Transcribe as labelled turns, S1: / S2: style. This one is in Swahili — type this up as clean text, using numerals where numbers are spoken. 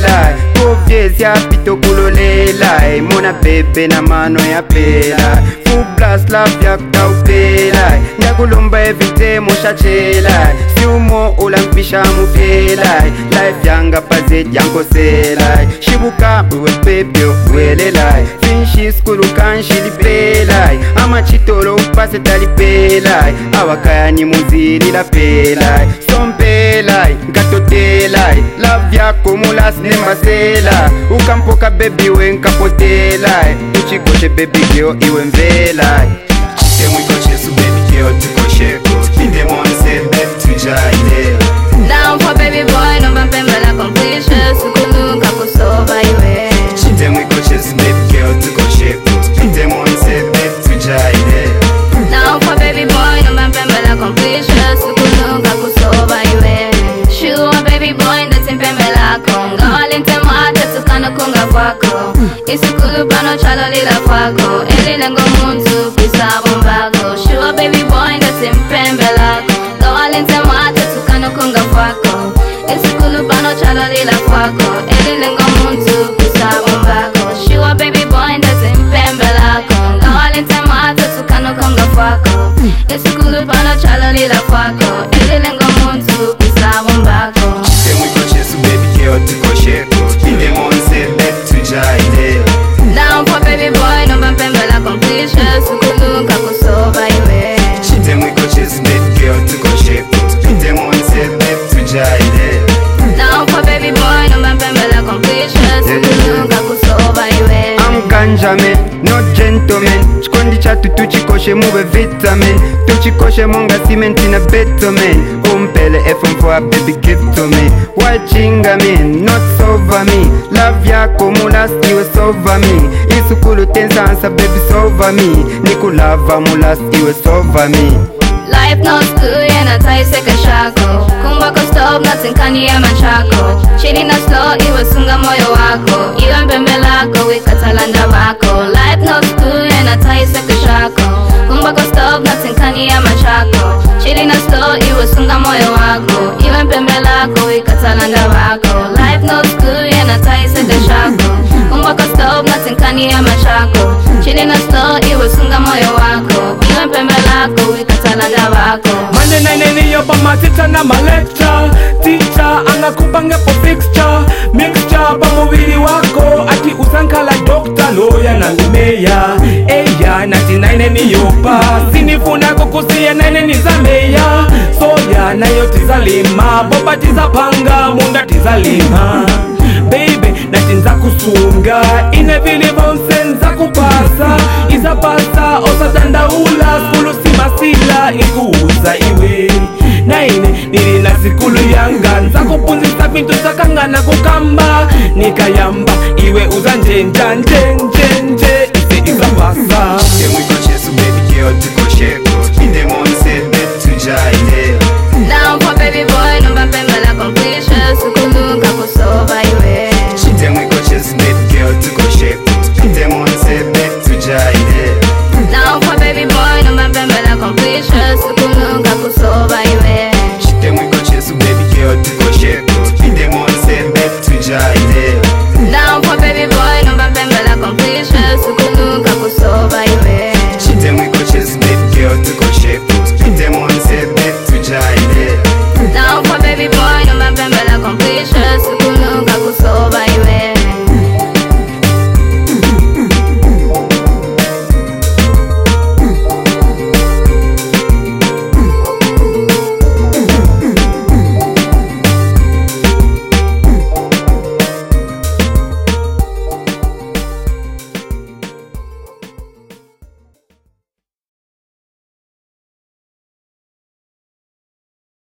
S1: lela Kovyezi ya pito kulolela Mona bebe na mano ya pela Full blast love ya kutaupela Ndakulomba evite moshachela Si umo ulampisha mupela Life yanga pazet yankosela Shibuka uwe pepe uwelela Finshi skulu kanshilipela Ama chitolo upase talipela Awakaya ni muzili la pela Sompela, nkatotela Love yako mulas nembasela Ukampoka baby we nkapotela Uchikoshe baby girl iwe mvela
S2: Chite mwikoshe su baby girl tukosheko Inde monse baby tujaide
S3: Down for baby boy nomba mpembela completion Sukulu kakusova iwe
S2: Chite mwikoshe su baby girl tukosheko Inde monse baby tujaide
S3: Down for baby boy nomba mpembela completion Sukulu kakusova iwe Sure baby boy ndati mpembela konga Walinte mwate tukano kunga kwako Isukulu pano chalo lila kwako Eli lengo muntu pisa bombago Sure baby boy ndati mpembela konga Walinte mwate tukano kunga kwako Isukulu pano chalo lila kwako Eli lengo muntu pisa bombago Sure baby boy ndati mpembela konga Walinte mwate tukano kunga kwako Isukulu pano chalo lila kwako Eli lengo muntu pisa bombago
S2: Chite mwikoshe su baby girl tukosheko Inde monse baby tujaide
S3: Down for baby boy nomba mpembela completion Sukulu kakusova iwe
S2: Chite mwikoshe su baby girl tukosheko Inde monse baby tujaide
S3: Down for baby boy nomba mpembela completion Sukulu kakusova iwe
S1: I'm ganja man, not gentleman Chikondi chatu tuchikoshe muwe vitamin Tuchikoshe monga cement in a better man Umpele FM for a baby give to me Wachinga man, not over me Love yako mulas iwe sova me Isukulu tensansa baby sova me Nikulava mulas iwe sova me
S3: Life no school yena taiseka shako Kumbako stop nothing kani ya machako Chini na slow iwe sunga moyo wako Iwe mpembelako wikatalanda wako Life no school yena taiseka shako Kumbako stop nothing kani ya machako Chini na slow iwe sunga moyo wako Iwe mpembelako wikatalanda wako Life no school yena taiseka shako Kumbako stop nothing kani ya machako Chini na slow iwe sunga moyo wako Iwe mpembelako wikatalanda wako
S4: Mande nene yoba matita na malecture Teacher anakupanga po fixture Mixture pa mubili wako Ati usankala doctor lawyer na limeya Eya nati naine ni yopa Sinifuna kukusia naine ni zameya Soya na yo tizalima Boba tizapanga munda tizalima Baby nati nza kusunga Inevili bonse nza kupasa Izapasa osatanda ula Skulu simasila ikuuza iwe Naine nili na sikulu yanga Nza kupunzisa bintu zakangana kukamba Nikayamba iwe uza njenja njenje Ise izapasa
S2: Chite mwikoshe su baby girl tukosheko Inde monse baby tujaide
S3: Down for baby boy nomba mpembela completion Sukulu kakusova iwe
S2: Chite mwikoshe su baby girl tukosheko Inde monse baby tujaide
S3: Down for baby boy nomba mpembela completion Sukulu kakusova iwe
S2: Chite mwikoshe su baby girl tukosheko Inde monse baby tujaide